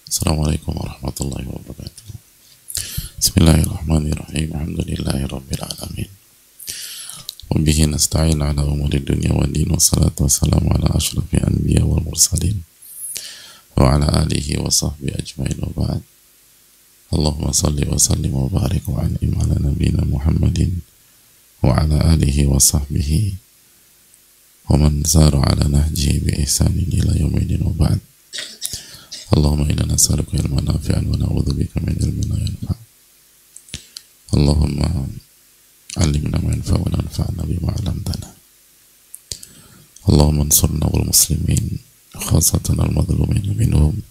Assalamualaikum warahmatullahi wabarakatuh. Bismillahirrahmanirrahim. Alhamdulillahirabbil alamin. Wa bihi nasta'in ala umuri dunya wad din, wassalatu wassalamu ala asyrafil anbiya wal mursalin wa ala alihi wa sahbihi ajmain, wa ba'd. Allahumma salli wa sallim wa barik wa an'im ala nabiyyina Muhammadin wa ala alihi wa sahbihi wa man sara ala nahjihi bi ihsanin ila yaumil wa ba'd. Allahumma inna nas'aluka ilman nafi'an wa na'udzubika min ilmin la yanfa'. Allahumma 'allimna ma yanfa'una wanfa'na bima 'allamtana. Allahumma ansurna wal muslimin khassatan al madhlumin minhum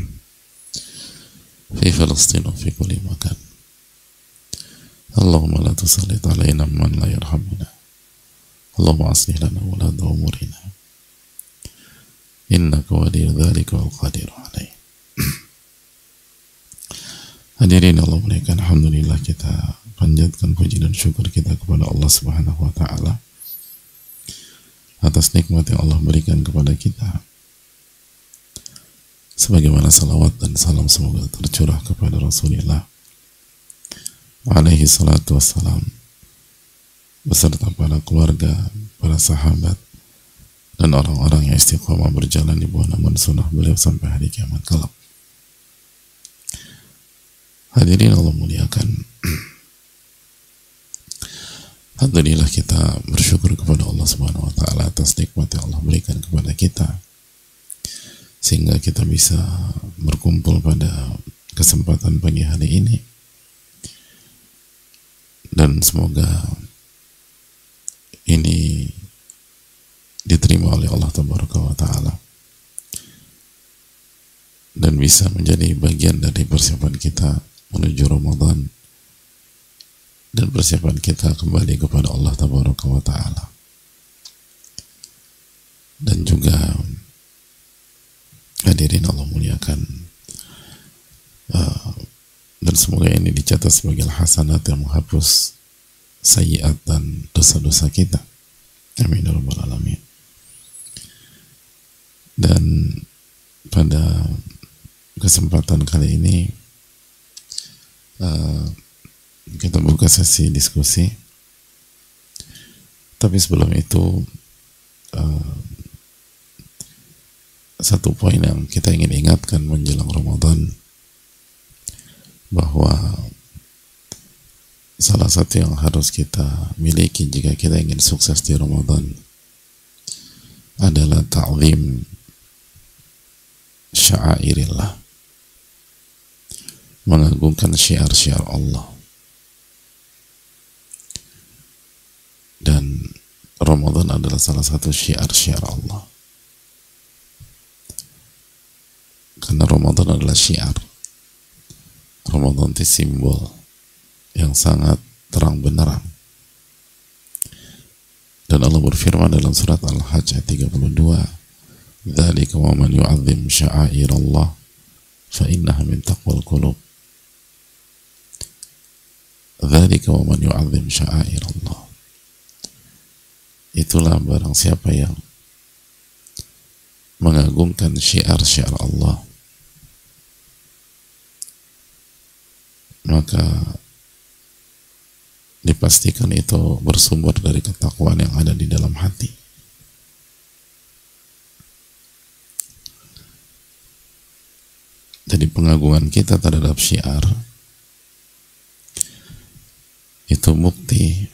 fi Filistin wa fi kulli makan. Allahumma la tusallit 'alaina man la yarhamuna. Allahumma aslih lana wulata umurina. Innaka waliyyu dzalika wal qadiru alaih. Hadirin Allah muliakan, alhamdulillah kita panjatkan puji dan syukur kita kepada Allah Subhanahu wa taala atas nikmat yang Allah berikan kepada kita. Sebagaimana salawat dan salam semoga tercurah kepada Rasulullah alaihi salatu wassalam beserta para keluarga, para sahabat, dan orang-orang yang istiqomah berjalan di bawah naungan sunnah beliau sampai hari kiamat kelak. Hadirin Allah muliakan, alhamdulillah kita bersyukur kepada Allah Subhanahu wa taala atas nikmat yang Allah berikan kepada kita sehingga kita bisa berkumpul pada kesempatan pagi hari ini, dan semoga ini diterima oleh Allah Tabaraka wa taala dan bisa menjadi bagian dari persiapan kita menuju Ramadan dan persiapan kita kembali kepada Allah Tabaraka wa taala. Dan juga hadirin Allah muliakan, dan semoga ini dicatat sebagai hasanat yang menghapus sayyiat dan dosa-dosa kita. Amin ya rabbal alamin. Dan pada kesempatan kali ini kita buka sesi diskusi. Tapi sebelum itu satu poin yang kita ingin ingatkan menjelang Ramadan, bahwa salah satu yang harus kita miliki jika kita ingin sukses di Ramadan adalah ta'zim sya'airillah, mengagungkan syiar-syiar Allah. Dan Ramadan adalah salah satu syiar-syiar Allah, karena Ramadan adalah syiar. Ramadan itu simbol yang sangat terang benderang. Dan Allah berfirman dalam surat Al-Hajj ayat 32, "Dzalika wa man yu'azzim sya'airallah fa innaha min taqwal qulub." Dzalika wa man yu'azzim sya'airallah. Itulah barang siapa yang mengagungkan syiar-syiar Allah, maka dipastikan itu bersumber dari ketakwaan yang ada di dalam hati. Jadi pengagungan kita terhadap syiar itu bukti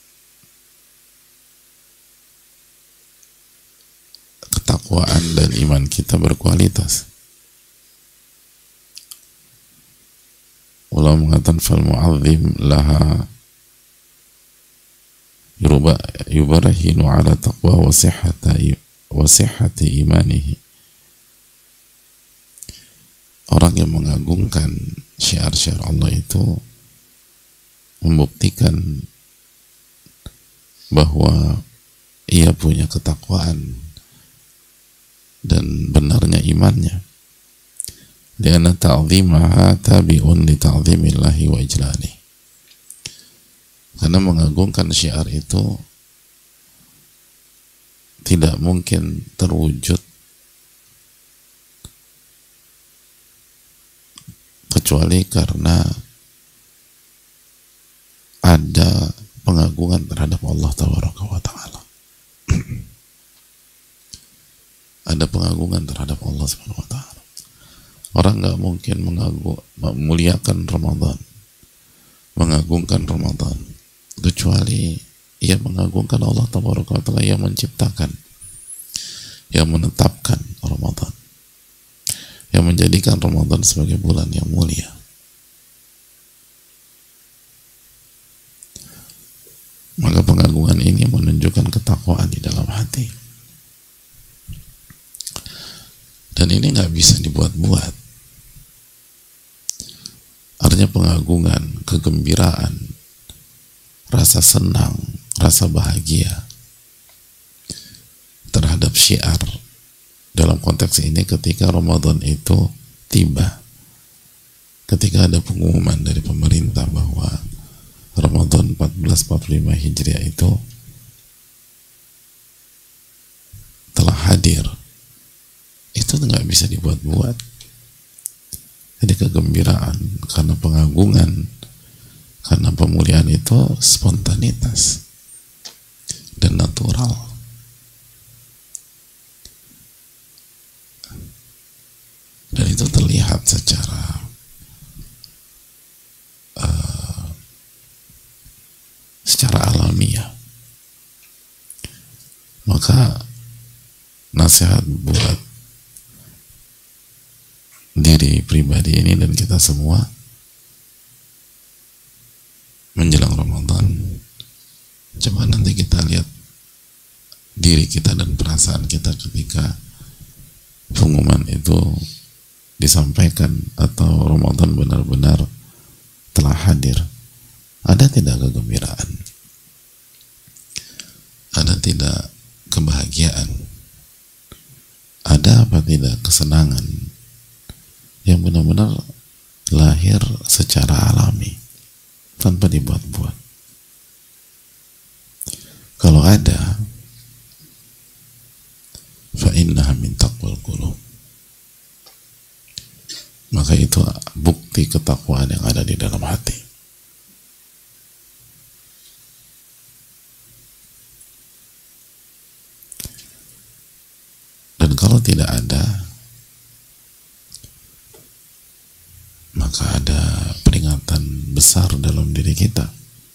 ketakwaan dan iman kita berkualitas. Ulama mengatakan fal mu'azzim laha yubarahinu ala taqwa wa sihhati imanihi. Orang yang mengagungkan syiar-syiar Allah itu membuktikan bahwa ia punya ketakwaan dan benarnya imannya. Lianna ta'zimaha tabi'un li ta'zimillahi wa ijlalihi. Karena mengagungkan syiar itu tidak mungkin terwujud kecuali karena ada pengagungan terhadap Allah Tabaraka wa Ta'ala. Ada pengagungan terhadap Allah Subhanahu wa Ta'ala. Orang nggak mungkin memuliakan Ramadan, mengagungkan Ramadan, kecuali ia mengagungkan Allah Tabaraka wa Ta'ala yang menciptakan, yang menetapkan Ramadan, yang menjadikan Ramadan sebagai bulan yang mulia. Maka pengagungan ini menunjukkan ketakwaan di dalam hati. Dan ini nggak bisa dibuat-buat. Artinya pengagungan, kegembiraan, rasa senang, rasa bahagia terhadap syiar dalam konteks ini ketika Ramadan itu tiba, ketika ada pengumuman dari pemerintah bahwa Ramadan 1445 Hijriah itu telah hadir, itu nggak bisa dibuat-buat. Jadi kegembiraan karena pengagungan, karena pemuliaan itu spontanitas dan natural. Dan itu terlihat secara alamiah. Maka nasihat buat diri pribadi ini dan kita semua menjelang Ramadan, coba nanti kita lihat diri kita dan perasaan kita ketika pengumuman itu disampaikan atau Ramadan benar-benar telah hadir. Ada tidak kegembiraan? Ada tidak kebahagiaan? Ada apa tidak kesenangan yang benar-benar lahir secara alami tanpa dibuat-buat? Kalau ada, fa innaha min taqwal qulub, maka itu bukti ketakwaan yang ada di dalam hati. Dan kalau tidak ada, maka ada peringatan besar dalam diri kita,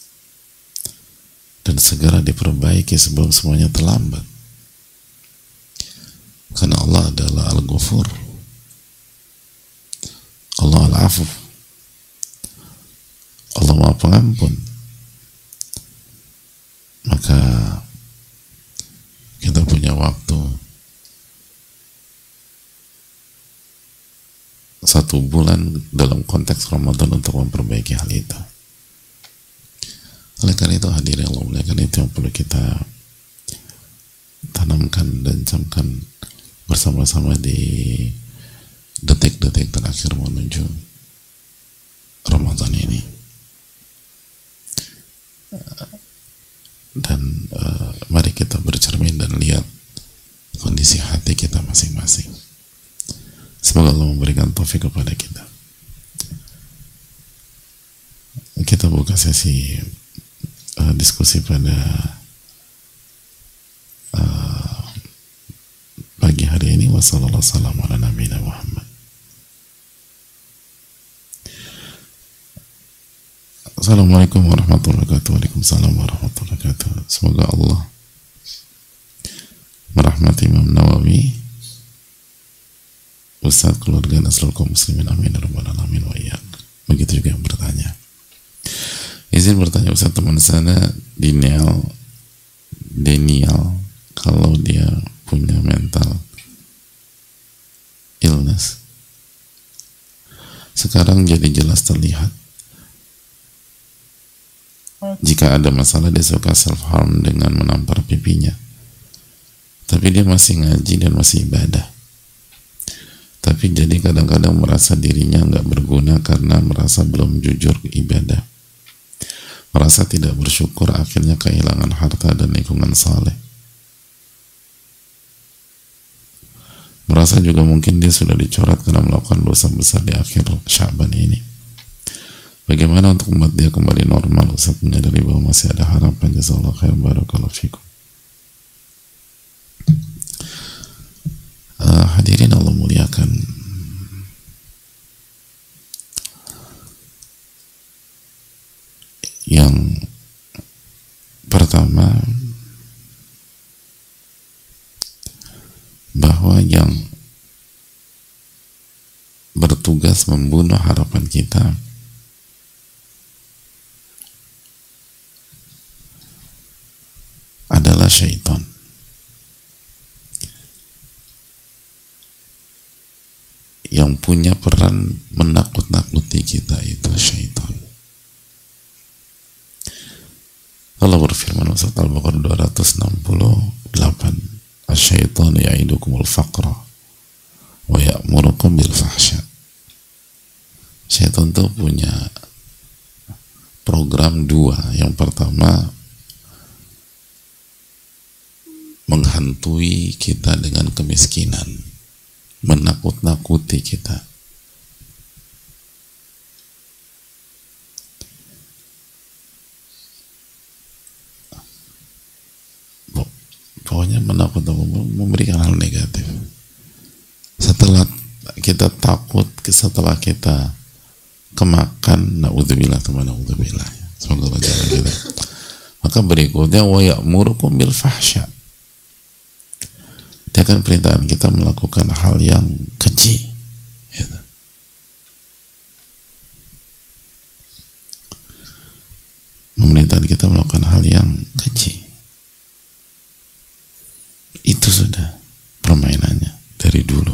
dan segera diperbaiki sebelum semuanya terlambat. Karena Allah adalah Al-Ghafur, Allah Al-Afu, Allah Maha Pengampun. Maka kita punya waktu 1 bulan dalam konteks Ramadan untuk memperbaiki hal itu. Oleh karena itu hadirin Allah muliakan, itu yang perlu kita tanamkan dan camkan bersama-sama di detik-detik terakhir menuju Ramadan ini. Dan mari kita bercermin dan lihat kondisi hati kita masing-masing. Semoga Allah memberikan taufik kepada kita. Kita buka sesi diskusi pada pagi hari ini. Wassalamualaikum warahmatullahi wabarakatuh. Assalamualaikum warahmatullahi wabarakatuh. Waalaikumsalam warahmatullahi wabarakatuh. Semoga Allah merahmati Imam Nawawi, Ustaz, keluarga, dan seluruh kaum muslimin, amin ya rabbal alamin wa iyyak. Begitu juga yang bertanya. Izin bertanya Ustaz, teman saya Daniel, kalau dia punya mental illness, sekarang jadi jelas terlihat. Jika ada masalah, dia suka self harm dengan menampar pipinya, tapi dia masih ngaji dan masih ibadah. Tapi jadi kadang-kadang merasa dirinya nggak berguna karena merasa belum jujur ibadah, merasa tidak bersyukur, akhirnya kehilangan harta dan lingkungan saleh. Merasa juga mungkin dia sudah dicoret karena melakukan dosa besar di akhir Sya'ban ini. Bagaimana untuk membuat dia kembali normal? Ustaz menyadari bahwa masih ada harapan. Jazakallahu khair, barakallahu fikum. Hadirin Allah muliakan, yang pertama, bahwa yang bertugas membunuh harapan kita adalah syaitan. Yang punya peran menakut-nakuti kita itu syaitan. Allah berfirman surat Al-Baqarah 268, "Asy-syaitanu ya'idukumul faqra wa ya'murukum bil fahsya." Syaitan tuh punya program dua. Yang pertama, menghantui kita dengan kemiskinan, menakut-nakuti kita. Pokoknya memberikan hal negatif. Setelah kita takut, setelah kita kemakan, na'udzubillah, semoga Allah jaga kita. Maka berikutnya, wa ya'murukum bil fahsya. Dia akan perintahkan kita melakukan hal yang keji, gitu. Memerintahkan kita melakukan hal yang keji. Itu sudah permainannya dari dulu.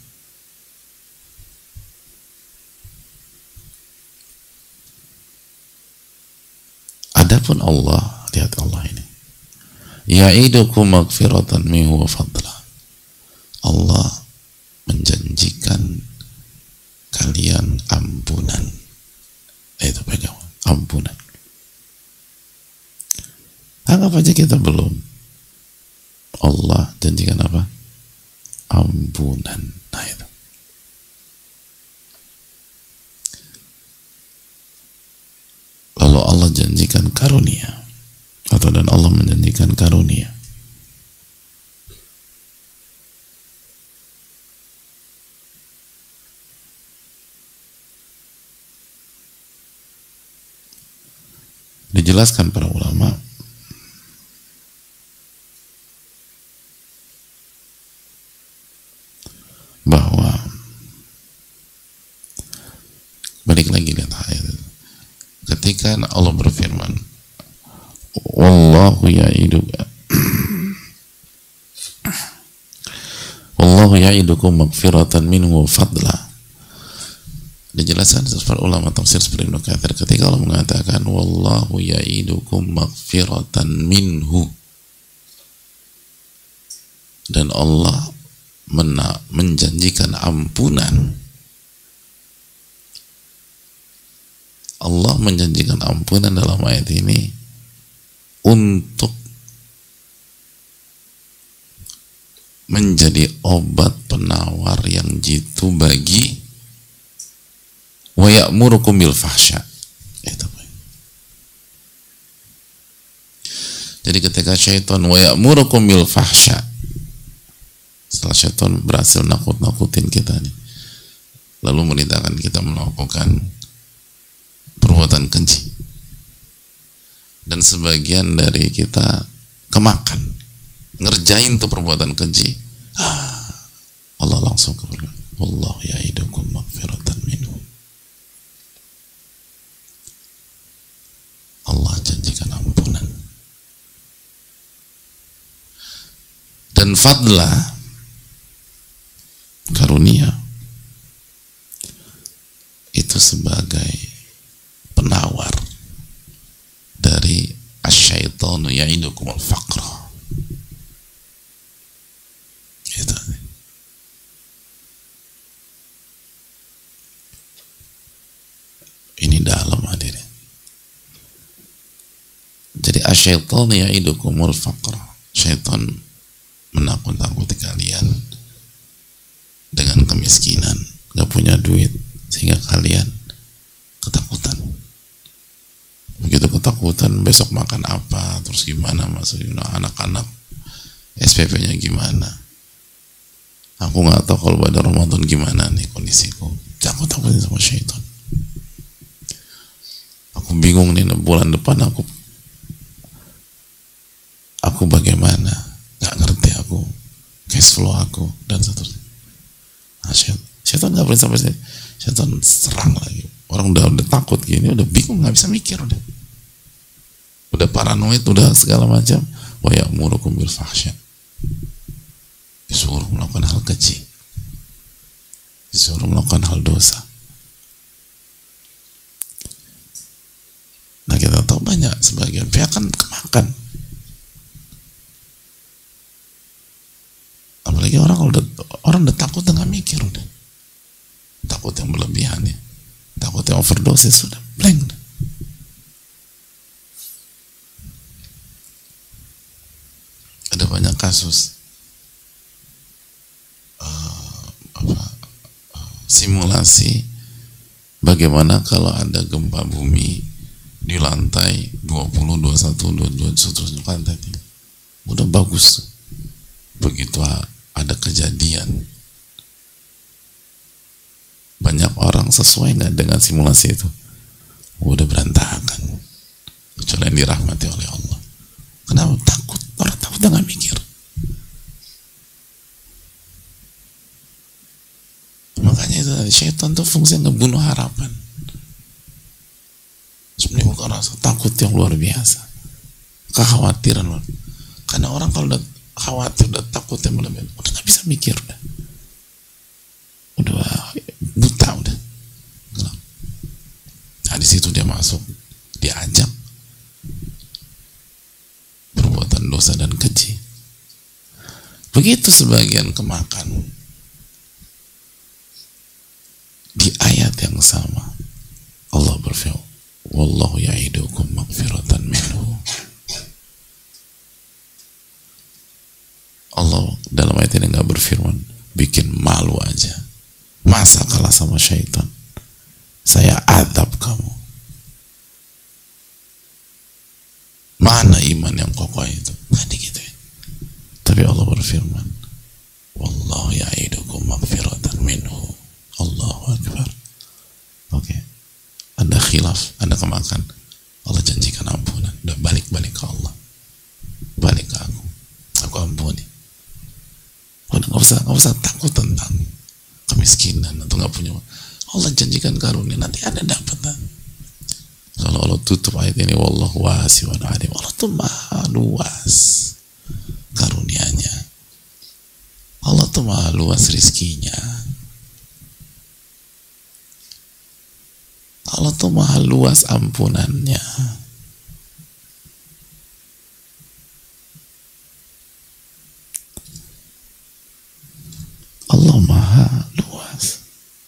Adapun Allah, lihat Allah ini, ya'idukum maghfiratan minhu wa fadla. Allah menjanjikan kalian ampunan. Itu pegang, ampunan. Anggap aja kita belum. Allah janjikan apa? Ampunan. Nah itu. Lalu Allah janjikan karunia. Dan Allah menjanjikan karunia. Dijelaskan para ulama bahwa, balik lagi lihat ayat, ketika Allah berfirman, wallahu ya'idukum maghfiratan minhu wa fadla. Dijelaskan para ulama tafsir seperti Ibnu Katsir, ketika Allah mengatakan wallahu ya'idukum maghfiratan minhu, dan Allah menjanjikan ampunan. Allah menjanjikan ampunan dalam ayat ini untuk menjadi obat penawar yang jitu bagi wa ya'murukum bil fahsya. Itu. Jadi ketika syaitan wa ya'murukum bil fahsya, setelah syaitan berhasil nakut-nakutin kita nih, lalu merintahkan kita melakukan perbuatan keji, dan sebagian dari kita kemakan ngerjain tuh perbuatan keji, Allah langsung kepada wallahu ya'idukum maghfiratan minhu. Allah janjikan ampunan dan fadla, karunia, itu sebagai penawar dari asy-syaitanu ya'idukumul faqra. Gitu. Ini dalam hadirin. Jadi asy-syaitanu ya'idukumul faqra. Syaitan menakut-nakuti kalian dengan kemiskinan, gak punya duit, sehingga kalian ketakutan. ketakutan besok makan apa, terus gimana maksudnya anak-anak SPP-nya gimana. Aku nggak tahu kalau pada Ramadan gimana nih kondisiku. Aku takutin sama syaitan. Aku bingung nih bulan depan aku bagaimana, nggak ngerti aku, cash flow aku dan seterusnya. Nah, syaitan nggak boleh sampai sini. Syaitan serang lagi. Orang udah takut gini, udah bingung, nggak bisa mikir, udah paranoid, udah segala macam. Wa ya'murukum bil fahsya. Disuruh melakukan hal keji, disuruh melakukan hal dosa. Nah kita tahu banyak sebagian pihak kan kemakan. Apalagi orang udah takut dengan mikir, udah takut yang berlebihan ya, takut yang overdosis, sudah blank. Ada banyak kasus simulasi bagaimana kalau ada gempa bumi di lantai 20, 21, 22 seterusnya lantai ini. Udah bagus. Begitu ada kejadian, banyak orang sesuai nggak dengan simulasi itu, udah berantakan. Kecuali yang dirahmati oleh Allah. Kenapa? Takut. Orang takut nggak mikir. Makanya itu syaitan tuh fungsinya ngebunuh harapan, menimbulkan rasa takut yang luar biasa, kekhawatiran. Karena orang kalau udah khawatir, udah takut yang berlebihan, udah nggak bisa mikir, udah buta, udah. Nah di situ dia masuk, diajak perbuatan dosa dan keji. Begitu sebagian kemakan. Di ayat yang sama Allah berfirman, wallahu ya'idukum maghfiratan minhu. Allah dalam ayat ini nggak berfirman bikin malu aja, masa kalah sama syaitan, saya adab kamu. Mana iman yang kokoh itu? Nggak digituin. Tapi Allah berfirman, wallahu ya'idukum maghfiratan minhu. Allahu Akbar. Oke. Ada khilaf, ada kemakan. Allah janjikan ampunan. Udah balik ke Allah. Balik ke aku. Aku ampuni. Udah nggak usah takut tentang kemiskinan atau nggak punya. Allah janjikan karunia, nanti ada dapat. Kalau Allah tutup ayat ini, wallahu wasi'un alim. Allah tuh maha luas karunianya. Allah tuh maha luas rizkinya. Allah tuh maha luas ampunannya. Allah maha luas.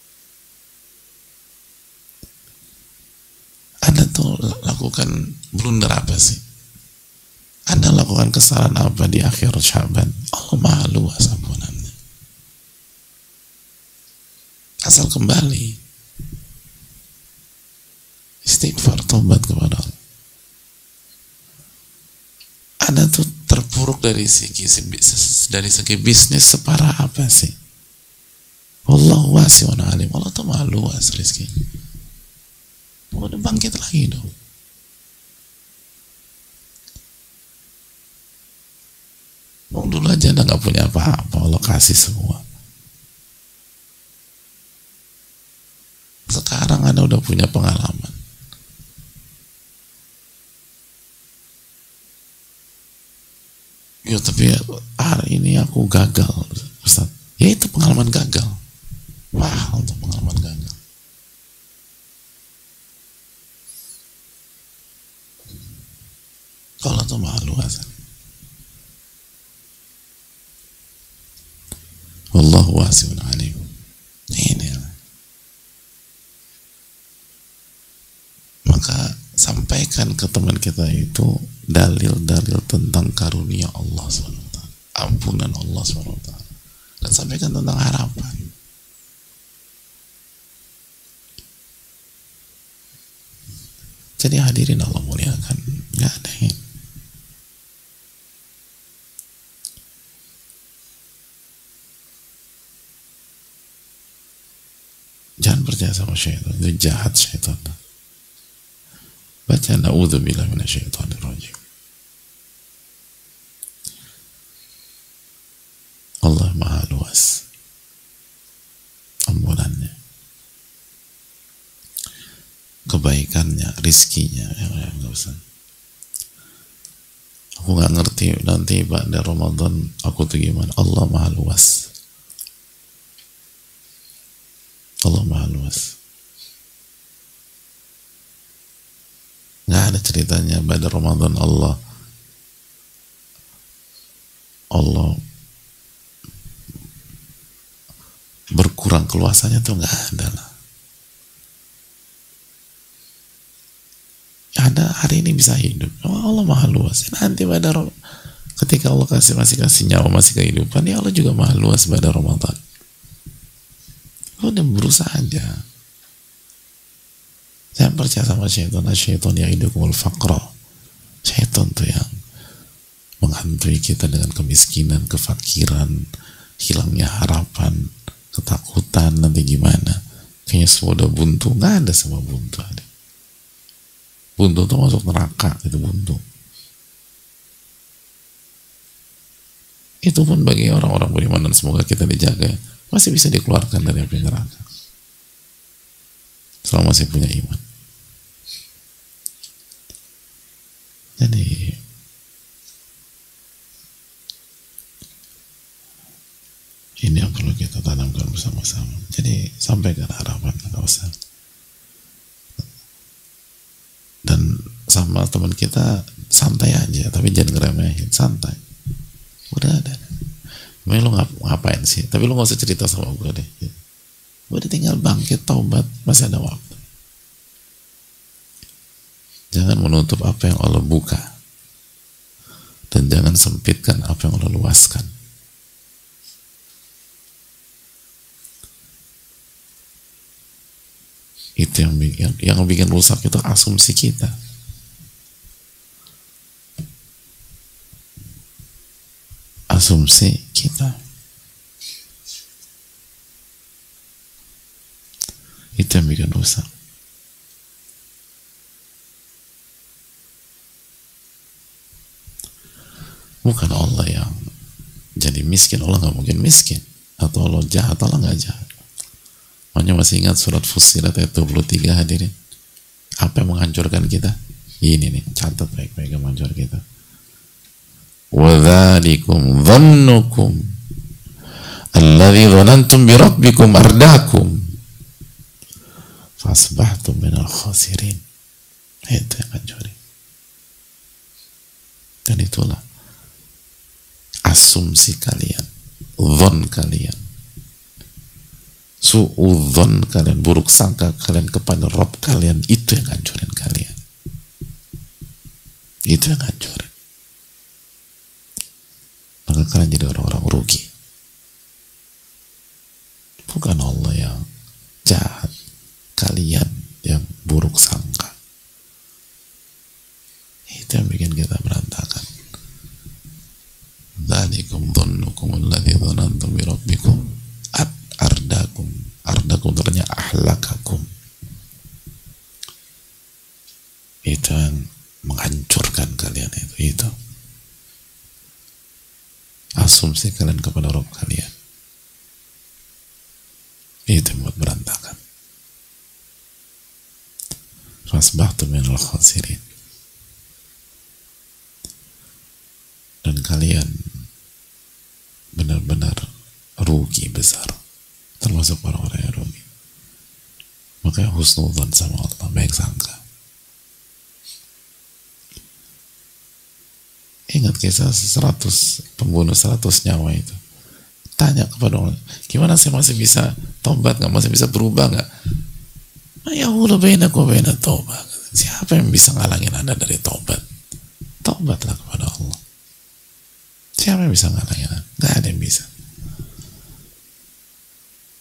Anda tuh lakukan blunder apa sih? Anda lakukan kesalahan apa di akhir Syaban? Allah maha luas ampunannya. Asal kembali, istighfar, tobat kepada Allah. Anda tuh terpuruk dari segi bisnis separah apa sih? Wallahu wasi'un alim. Allah tuh maha luas rezeki. Udah bangkit lagi dong. Dulu aja Anda nggak punya apa-apa, Allah kasih semua. Sekarang Anda udah punya pengalaman. Ya tapi hari ini aku gagal, Ustaz. Ya itu pengalaman gagal. Mahal untuk pengalaman gagal. Kalau itu mahal luas. Wallahu wasi'un alim. Ini. Maka sampaikan ke teman kita itu dalil-dalil tentang karunia Allah SWT, ampunan Allah SWT, dan sampaikan tentang harapan. Jadi hadirin Allah muliakan, nggak ada yang jangan percaya sama syaitan, itu jahat syaitan. Baca na'udzubillah minasyaitonir rajim. Allah maha luas ampunannya, kebaikannya, rizkinya. Nggak usah. Aku nggak ngerti nanti pada Ramadan aku tuh gimana. Allah maha luas. Allah maha luas. Nggak ada ceritanya pada Ramadan Allah berkurang keluasannya, tuh nggak ada lah. Ada hari ini bisa hidup, Allah maha luas. Nanti pada ketika Allah masih kasih nyawa, masih kehidupan, ya Allah juga maha luas pada Ramadan. Udah berusaha aja. Jangan percaya sama syaitan. Syaitan ya'idukumul faqra. Syaitan tuh yang menghantui kita dengan kemiskinan, kefakiran, hilangnya harapan, ketakutan nanti gimana. Kayaknya semua udah buntu. Nggak ada semua buntu. Buntu tuh masuk neraka, itu buntu. Itu pun bagi orang-orang beriman, dan semoga kita dijaga, masih bisa dikeluarkan dari api neraka selama masih punya iman. Jadi ini yang perlu kita tanamkan bersama-sama. Jadi sampaikan harapan, nggak usah. Dan sama teman kita santai aja, tapi jangan ngeremehin, santai. Udah ada. Memang lu ngapain sih? Tapi lu gak usah cerita sama gue deh. Udah tinggal bangkit, taubat, masih ada waktu. Jangan menutup apa yang Allah buka, dan jangan sempitkan apa yang Allah luaskan. Itu yang bikin rusak itu asumsi kita. Asumsi kita. Itu yang bikin rusak. Bukan Allah yang jadi miskin. Allah nggak mungkin miskin. Atau Allah jahat. Allah nggak jahat. Makanya masih ingat surat Fussilat ayat 23, hadirin. Apa yang menghancurkan kita? Ini nih, catat baik-baik yang menghancurkan kita. وَذَلِكُمْ ظَنُّكُمْ الَّذِي ظَنَنْتُمْ بِرَبِّكُمْ أَرْدَاكُمْ فَأَصْبَحْتُمْ مِنَ الْخَاسِرِينَ. Itu yang hancurin. Dan itulah asumsi kalian, dhon kalian, su'udhon kalian, buruk sangka kalian kepada Rabb kalian, itu yang hancurin kalian. Itu yang hancurin. Maka kalian jadi orang-orang rugi. Bukan Allah yang jahat, kalian yang buruk sangka. Itu yang bikin kita berantakan. Dzalikum dhannukum alladzi dhanantum bi rabbikum ardakum. Ardakum ternyata ahlakakum. Itu yang menghancurkan kalian itu. Asumsi kalian kepada Rabb kalian. Itu yang buat berantakan. Fasbahtum minal khasirin. Dan kalian benar-benar rugi besar, termasuk orang-orang yang rugi. Makanya husnudzon sama Allah, baik sangka. Ingat kisah 100 pembunuh 100 nyawa itu. Tanya kepada Allah, gimana saya masih bisa tobat nggak, masih bisa berubah nggak? Ya Allah, bainakum wa bainat taubat. Siapa yang bisa ngalangin Anda dari tobat? Tobatlah kepada Allah. Siapa yang bisa ngalangin Anda? Nggak ada yang bisa.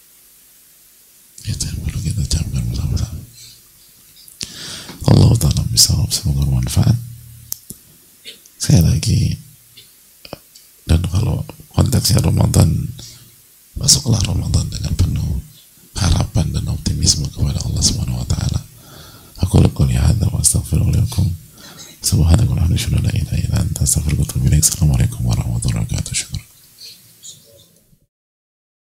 Itu yang perlu kita camkan bersama-sama. Allah Ta'ala bisawab, semoga bermanfaat. Sekali lagi, dan kalau konteksnya Ramadan, masuklah Ramadan dengan penuh harapan dan optimisme kepada Allah Subhanahu wa taala. Aku qouli hadza wa astaghfirullahi lakum. Subhanakallahumma wa bihamdika, la ilaha illa anta, astaghfiruka wa atubu ilaik. Assalamualaikum warahmatullahi wabarakatuh.